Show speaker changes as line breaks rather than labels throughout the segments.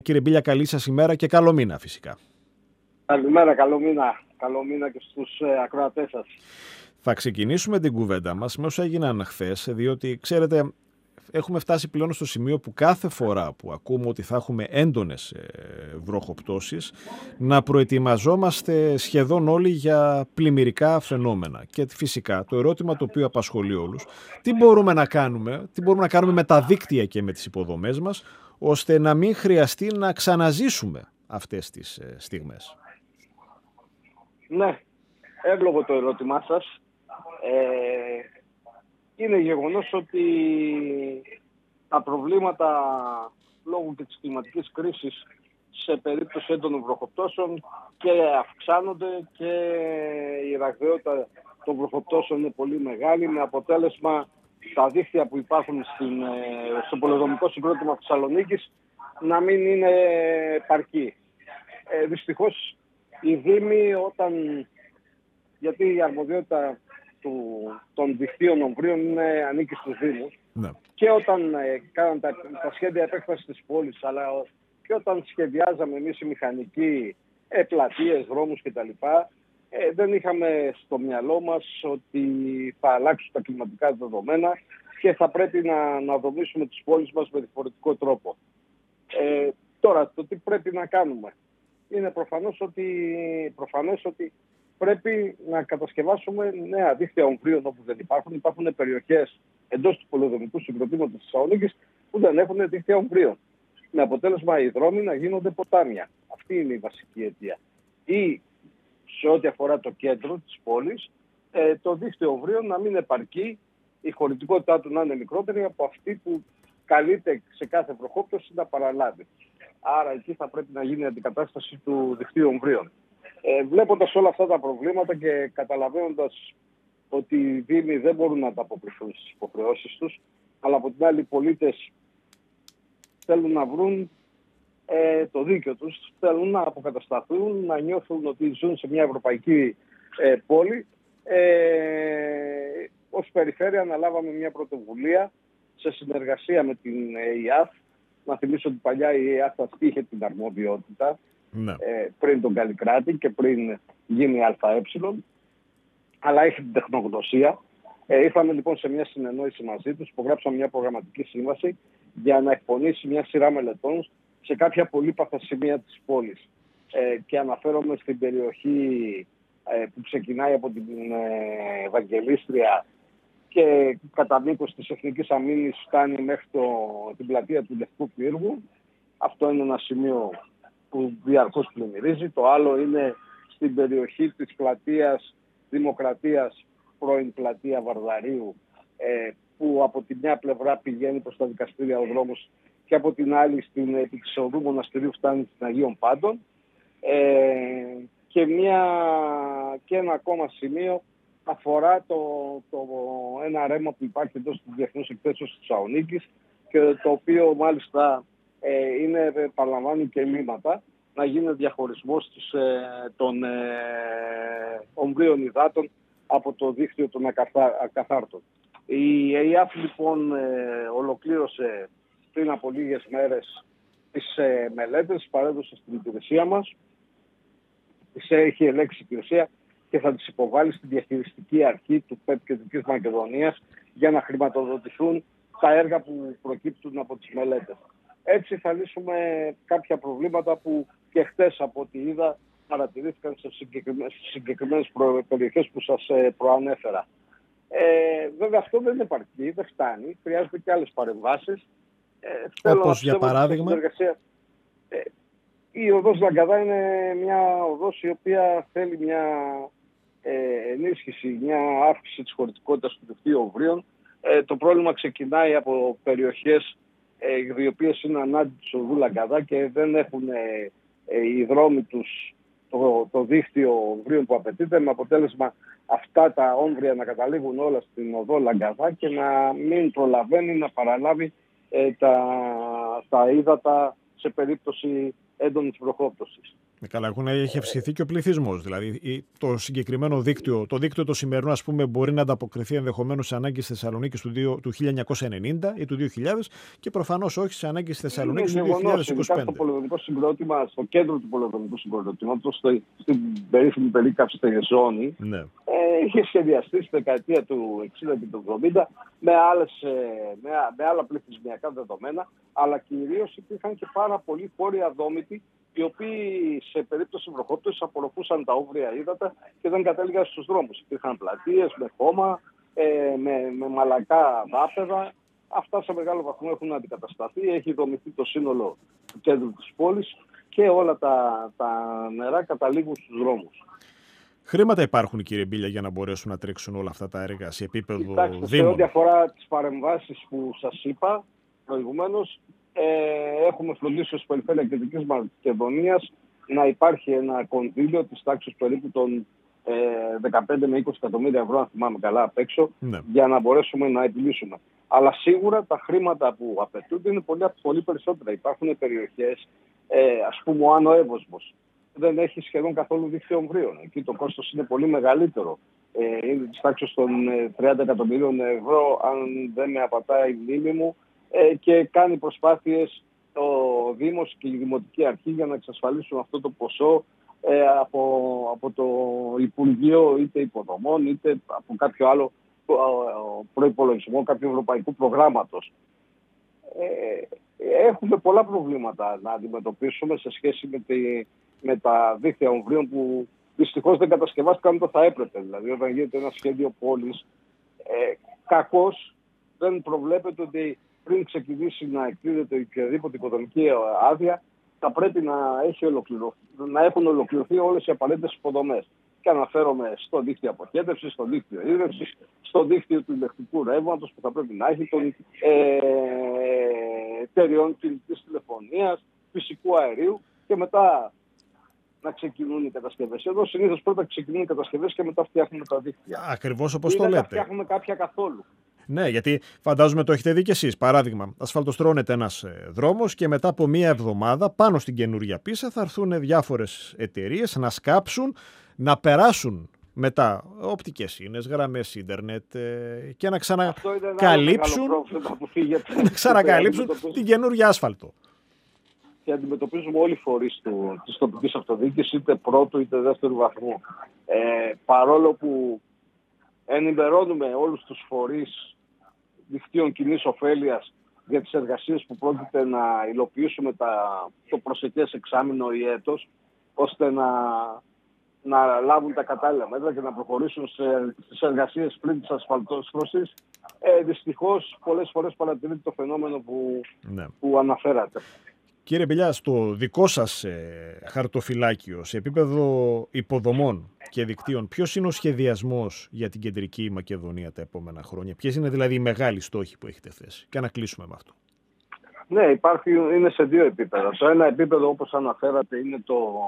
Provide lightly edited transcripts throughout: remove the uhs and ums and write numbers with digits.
Κύριε Μπίλια, καλή σας ημέρα και καλό μήνα φυσικά.
Καλημέρα, καλό μήνα. Καλό μήνα και στους ακροατές σας.
Θα ξεκινήσουμε την κουβέντα μας με όσα έγιναν χθες, διότι ξέρετε, έχουμε φτάσει πλέον στο σημείο που κάθε φορά που ακούμε ότι θα έχουμε έντονες βροχοπτώσεις, να προετοιμαζόμαστε σχεδόν όλοι για πλημμυρικά φαινόμενα. Και φυσικά το ερώτημα το οποίο απασχολεί όλους, τι μπορούμε να κάνουμε με τα δίκτυα και με τις υποδομές μας, ώστε να μην χρειαστεί να ξαναζήσουμε αυτές τις στιγμές.
Ναι, εύλογο το ερώτημά σας. Είναι γεγονός ότι τα προβλήματα λόγω και της κλιματικής κρίσης σε περίπτωση έντονων βροχοπτώσεων και αυξάνονται και η ραγδαιότητα των βροχοπτώσεων είναι πολύ μεγάλη, με αποτέλεσμα τα δίκτυα που υπάρχουν στο πολεοδομικό συγκρότημα της Θεσσαλονίκης να μην είναι επαρκή. Δυστυχώς οι Δήμοι, γιατί η αρμοδιότητα των δικτύων ομβρίων ανήκει στους Δήμους, ναι. Και όταν κάναν τα σχέδια επέκτασης της πόλης, αλλά και όταν σχεδιάζαμε εμείς οι μηχανικοί πλατείες, δρόμους κτλ., δεν είχαμε στο μυαλό μας ότι θα αλλάξουν τα κλιματικά δεδομένα και θα πρέπει να δομήσουμε τις πόλεις μας με διαφορετικό τρόπο. Τώρα, το τι πρέπει να κάνουμε. Είναι προφανές ότι πρέπει να κατασκευάσουμε νέα δίκτυα ομβρίων όπου δεν υπάρχουν. Υπάρχουν περιοχές εντός του πολεοδομικού συγκροτήματος της Θεσσαλονίκης που δεν έχουν δίκτυα ομβρίων. Με αποτέλεσμα οι δρόμοι να γίνονται ποτάμια. Αυτή είναι η βασική αιτία. Ή σε ό,τι αφορά το κέντρο της πόλης, το δίκτυο ομβρίων να μην επαρκεί, η χωρητικότητά του να είναι μικρότερη από αυτή που καλείται σε κάθε βροχόπτωση να παραλάβει. Άρα εκεί θα πρέπει να γίνει η αντικατάσταση του δικτύου ομβρίων. Βλέποντας όλα αυτά τα προβλήματα και καταλαβαίνοντας ότι οι Δήμοι δεν μπορούν να ανταποκριθούν στις υποχρεώσεις τους, αλλά από την άλλη οι πολίτες θέλουν να βρουν το δίκαιο τους, θέλουν να αποκατασταθούν, να νιώθουν ότι ζουν σε μια ευρωπαϊκή πόλη. Ως περιφέρεια αναλάβαμε μια πρωτοβουλία σε συνεργασία με την ΕΙΑΘ. Να θυμίσω ότι παλιά η ΕΙΑΘ αυτή είχε την αρμοδιότητα, ναι, πριν τον Καλλικράτη και πριν γίνει ΑΕ, αλλά έχει την τεχνογνωσία. Ήρθαμε λοιπόν σε μια συνεννόηση μαζί τους, υπογράψαμε μια προγραμματική σύμβαση για να εκπονήσει μια σειρά μελετών σε κάποια πολύπαθα σημεία της πόλης. Και αναφέρομαι στην περιοχή που ξεκινάει από την Ευαγγελίστρια και κατά μήκος της Εθνικής Αμήνης φτάνει μέχρι την πλατεία του Λευκού Πύργου. Αυτό είναι ένα σημείο που διαρκώς πλημμυρίζει. Το άλλο είναι στην περιοχή της πλατείας Δημοκρατίας, πρώην πλατεία Βαρδαρίου, που από τη μια πλευρά πηγαίνει προς τα δικαστήρια ο δρόμος και από την άλλη στην επί της οδού Μοναστηρίου φτάνει στην Αγίων Πάντων. Και ένα ακόμα σημείο αφορά ένα ρέμα που υπάρχει εντός του Διεθνούς Εκθέσεως της Θεσσαλονίκης και το οποίο μάλιστα παραλαμβάνει και λίμματα, να γίνει διαχωρισμός των ομβρίων υδάτων από το δίκτυο των ακαθάρτων. Η ΕΙΑΦ λοιπόν ολοκλήρωσε πριν από λίγες μέρες τις μελέτες, παρέδωσε στην υπηρεσία μας, τις έχει ελέγξει η υπηρεσία και θα τις υποβάλει στην διαχειριστική αρχή του ΠΕΠ Κεντρικής Μακεδονίας για να χρηματοδοτηθούν τα έργα που προκύπτουν από τις μελέτες. Έτσι θα λύσουμε κάποια προβλήματα που και χτες από ό,τι είδα παρατηρήθηκαν στις συγκεκριμένες περιοχές που σας προανέφερα. Βέβαια αυτό δεν επαρκεί, δεν φτάνει, χρειάζονται και άλλες παρεμβάσεις.
Όπως για παράδειγμα?
Η οδός Λαγκαδά είναι μια οδός η οποία θέλει μια ενίσχυση, μια αύξηση της χωρητικότητας του δικτύου ομβρίων. Το πρόβλημα ξεκινάει από περιοχές οι οποίες είναι ανάντι της οδού Λαγκαδά και δεν έχουν οι δρόμοι τους το δίκτυο ομβρίων που απαιτείται, με αποτέλεσμα αυτά τα όμβρια να καταλήγουν όλα στην οδό Λαγκαδά και να μην προλαβαίνει να παραλάβει τα ύδατα σε περίπτωση έντονης βροχόπτωσης.
Καλά, έχει αυξηθεί και ο πληθυσμός. Δηλαδή, το συγκεκριμένο δίκτυο, το δίκτυο το σημερινό, ας πούμε, μπορεί να ανταποκριθεί ενδεχομένως σε ανάγκες της Θεσσαλονίκης του 1990 ή του 2000 και προφανώς όχι σε ανάγκες της Θεσσαλονίκης του 2025.
Στο πολεοδομικό συγκρότημα, στο κέντρο του πολεοδομικού συγκροτήματος, στην περίφημη περίκαψη ζώνη, ναι, είχε σχεδιαστεί στη δεκαετία του 60 και του 70 με άλλα πληθυσμιακά δεδομένα, αλλά κυρίως υπήρχαν και πάρα πολλοί χώροι αδόμητοι, οι οποίοι σε περίπτωση βροχόπτωσης απορροφούσαν τα όβρια ύδατα και δεν κατέληγαν στους δρόμους. Υπήρχαν πλατείες με χώμα, με μαλακά δάπεδα. Αυτά σε μεγάλο βαθμό έχουν αντικατασταθεί. Έχει δομηθεί το σύνολο του κέντρου της πόλης και όλα τα νερά καταλήγουν στους δρόμους.
Χρήματα υπάρχουν, κύριε Μπίλια, για να μπορέσουν να τρέξουν όλα αυτά τα έργα σε επίπεδο Δήμων?
Σε ό,τι αφορά τις παρεμβάσεις που σας είπα προηγουμένως, έχουμε φροντίσει ως Περιφέρεια Κεντρικής Μακεδονίας να υπάρχει ένα κονδύλιο της τάξης περίπου των 15 με 20 εκατομμύρια ευρώ, αν θυμάμαι καλά απ' έξω, ναι, για να μπορέσουμε να επιλύσουμε. Αλλά σίγουρα τα χρήματα που απαιτούνται είναι πολύ περισσότερα. Υπάρχουν περιοχές, ας πούμε ο Άνω Εύωσμος, δεν έχει σχεδόν καθόλου δίκτυο ομβρίων. Εκεί το κόστος είναι πολύ μεγαλύτερο. Είναι της τάξης των 30 εκατομμυρίων ευρώ, αν δεν με απατάει η μνήμη μου, και κάνει προσπάθειες ο Δήμος και η Δημοτική Αρχή για να εξασφαλίσουν αυτό το ποσό από το Υπουργείο είτε Υποδομών είτε από κάποιο άλλο προϋπολογισμό, κάποιου ευρωπαϊκού προγράμματος. Έχουμε πολλά προβλήματα να αντιμετωπίσουμε σε σχέση με τα δίκτυα ομβρίων που δυστυχώς δεν κατασκευάστηκαν όταν θα έπρεπε. Δηλαδή, όταν γίνεται ένα σχέδιο πόλης, κακώς δεν προβλέπεται ότι πριν ξεκινήσει να εκδίδεται οποιαδήποτε οικοδομική άδεια, θα πρέπει να έχουν ολοκληρωθεί όλες οι απαραίτητες υποδομές. Και αναφέρομαι στο δίκτυο αποχέτευσης, στο δίκτυο ίδρυυσης, στο δίκτυο του ηλεκτρικού ρεύματος που θα πρέπει να έχει, των εταιριών κινητής τηλεφωνίας, φυσικού αερίου και μετά να ξεκινούν οι κατασκευές. Εδώ συνήθως πρώτα ξεκινούν οι κατασκευές και μετά φτιάχνουμε τα δίκτυα.
Ακριβώς όπως το λέτε.
Δεν φτιάχνουμε κάποια καθόλου.
Ναι, γιατί φαντάζομαι το έχετε δει κι εσείς. Παράδειγμα, ασφαλτοστρώνεται ένας δρόμος και μετά από μία εβδομάδα πάνω στην καινούργια πίστα θα έρθουν διάφορες εταιρείες να σκάψουν, να περάσουν μετά οπτικές ίνες, γραμμές ίντερνετ και να ξανακαλύψουν την καινούργια άσφαλτο.
Και αντιμετωπίζουμε όλοι οι φορείς της τοπικής αυτοδιοίκησης, είτε πρώτου είτε δεύτερου βαθμού. Παρόλο που ενημερώνουμε όλους τους φορείς δικτύων κοινής ωφέλειας για τις εργασίες που πρόκειται να υλοποιήσουμε το προσεχές εξάμηνο ή έτος, ώστε να λάβουν τα κατάλληλα μέτρα και να προχωρήσουν στις εργασίες πριν της ασφαλτόσφρωσης. Δυστυχώς πολλές φορές παρατηρείται το φαινόμενο που αναφέρατε.
Κύριε Μπίλια, στο δικό σας χαρτοφυλάκιο, σε επίπεδο υποδομών και δικτύων, ποιος είναι ο σχεδιασμός για την Κεντρική Μακεδονία τα επόμενα χρόνια? Ποιες είναι δηλαδή οι μεγάλοι στόχοι που έχετε θέσει? Και να κλείσουμε με αυτό.
Ναι, είναι σε δύο επίπεδα. Το ένα επίπεδο, όπως αναφέρατε, είναι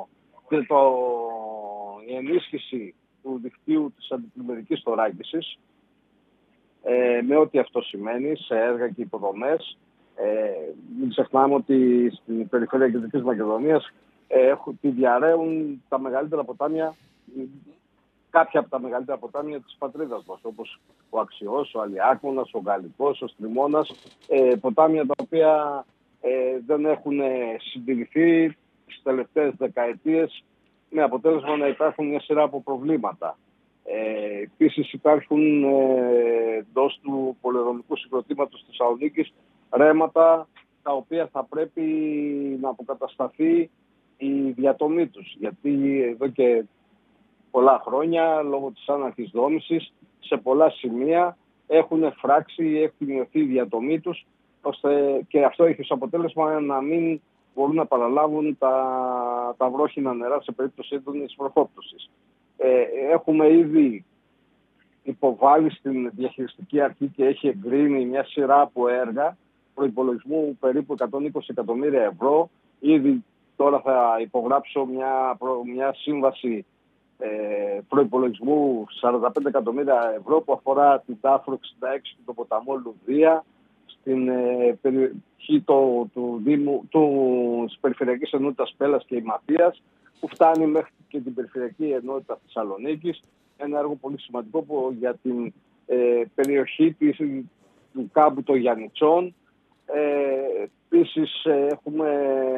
η ενίσχυση του δικτύου της αντιπλημμυρικής θωράκισης, με ό,τι αυτό σημαίνει σε έργα και υποδομές. Μην ξεχνάμε ότι στην περιφέρεια Κεντρικής Μακεδονίας τη διαρρέουν τα μεγαλύτερα ποτάμια, κάποια από τα μεγαλύτερα ποτάμια της πατρίδας μας, όπως ο Αξιός, ο Αλιάκμονας, ο Γαλλικός, ο Στριμώνας, ποτάμια τα οποία δεν έχουν συντηρηθεί τις τελευταίες δεκαετίες, με αποτέλεσμα να υπάρχουν μια σειρά από προβλήματα. Επίσης υπάρχουν εντός του πολεοδομικού συγκροτήματος της Θεσσαλονίκης ρέματα τα οποία θα πρέπει να αποκατασταθεί η διατομή τους. Γιατί εδώ και πολλά χρόνια, λόγω της άναρχης δόμησης, σε πολλά σημεία έχουν φράξει ή έχει μειωθεί η διατομή τους, ώστε και αυτό έχει ως αποτέλεσμα να μην μπορούν να παραλάβουν τα βρόχινα νερά σε περίπτωση έντονης βροχόπτωσης. Έχουμε ήδη υποβάλει στην διαχειριστική αρχή και έχει εγκρίνει μια σειρά από έργα προϋπολογισμού περίπου 120 εκατομμύρια ευρώ. Ήδη τώρα θα υπογράψω μια σύμβαση προϋπολογισμού 45 εκατομμύρια ευρώ που αφορά την ΤΑΦΡΟ 66 και το ποταμό Λουδία στην περιοχή της Περιφερειακής Ενότητας Πέλλας και Ηματίας, που φτάνει μέχρι και την περιφερειακή ενότητα Θεσσαλονίκης. Ένα έργο πολύ σημαντικό για την περιοχή του κάμπου των Γιαννιτσών. Επίσης έχουμε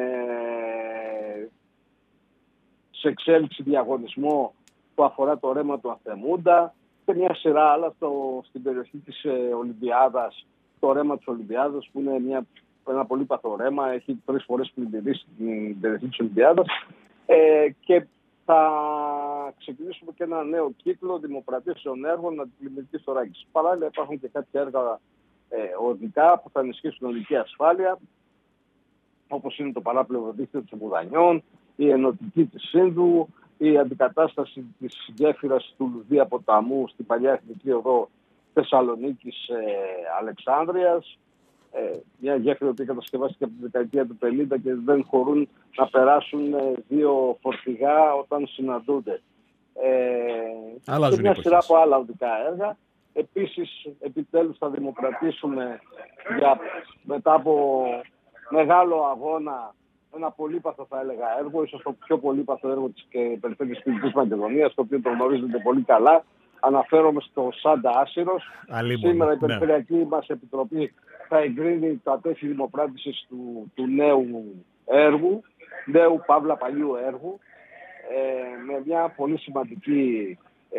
σε εξέλιξη διαγωνισμό που αφορά το ρέμα του Αθεμούντα και μια σειρά άλλα στην περιοχή της Ολυμπιάδας, το ρέμα της Ολυμπιάδας που είναι ένα πολύπαθο ρέμα, έχει 3 φορές πλημμυρίσει την περιοχή της Ολυμπιάδας και θα ξεκινήσουμε και ένα νέο κύκλο δημοπρατήσεων έργων αντιπλημμυρικής θωράκισης. Παράλληλα υπάρχουν και κάποια έργα οδικά που θα ενισχύσουν οδική ασφάλεια, όπως είναι το παράπλευρο δίκτυο των Μουδανιών, η ενωτική της Σύνδου, η αντικατάσταση της γέφυρας του Λουδία ποταμού στην παλιά εθνική οδό Θεσσαλονίκης Αλεξάνδρειας. Μια γέφυρα που κατασκευάστηκε από τη δεκαετία του 50 και δεν χωρούν να περάσουν 2 φορτηγά όταν συναντούνται. Και μια σειρά από άλλα οδικά έργα. Επίσης, επιτέλους θα δημοκρατήσουμε μετά από μεγάλο αγώνα ένα πολύπαθο, θα έλεγα, έργο, ίσως το πιο πολύπαθο έργο της περιφέρειας της Δυτικής Μακεδονίας, το οποίο το γνωρίζετε πολύ καλά. Αναφέρομαι στο Σάντα Άσυρος. Σήμερα η Περιφερειακή μας Επιτροπή θα εγκρίνει τα τέθη δημοπράτησης του νέου έργου, νέου παύλα παλιού έργου, με μια πολύ σημαντική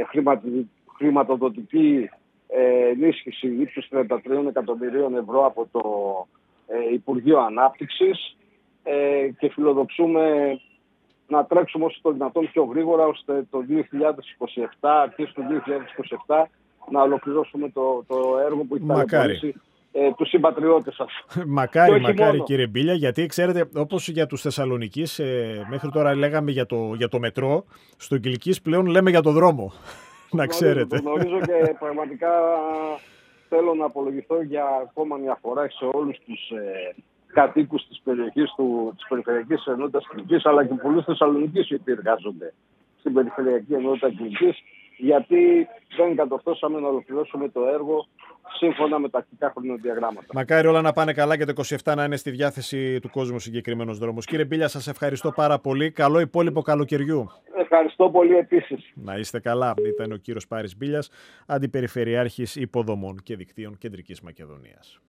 χρηματοδοτική ενίσχυση ύψους 33 εκατομμυρίων ευρώ από το Υπουργείο Ανάπτυξης και φιλοδοξούμε να τρέξουμε όσο το δυνατόν πιο γρήγορα ώστε το 2027, αρχές του 2027, να ολοκληρώσουμε το έργο που έχει ταλαιπωρήσει τους συμπατριώτες σας.
Μακάρι κύριε Μπίλια, γιατί ξέρετε, όπως για τους Θεσσαλονικείς, μέχρι τώρα λέγαμε για το μετρό, στο Κιλκής πλέον λέμε για το δρόμο. Να ξέρετε.
Το γνωρίζω και πραγματικά θέλω να απολογηθώ για ακόμα μια φορά σε όλους τους κατοίκους της περιοχής της Περιφερειακής Ενότητας Κιλκής, αλλά και πολλούς Θεσσαλονικείς οι οποίοι εργάζονται στην Περιφερειακή Ενότητα Κιλκής, γιατί δεν κατορθώσαμε να ολοκληρώσουμε το έργο σύμφωνα με τακτικά χρονοδιαγράμματα.
Μακάρι όλα να πάνε καλά και το 27 να είναι στη διάθεση του κόσμου συγκεκριμένος δρόμος. Κύριε Μπίλια, σας ευχαριστώ πάρα πολύ. Καλό υπόλοιπο καλοκαιριού.
Ευχαριστώ πολύ επίσης.
Να είστε καλά. Ήταν ο κύριος Πάρης Μπίλιας, Αντιπεριφερειάρχης Υποδομών και Δικτύων Κεντρικής Μακεδονίας.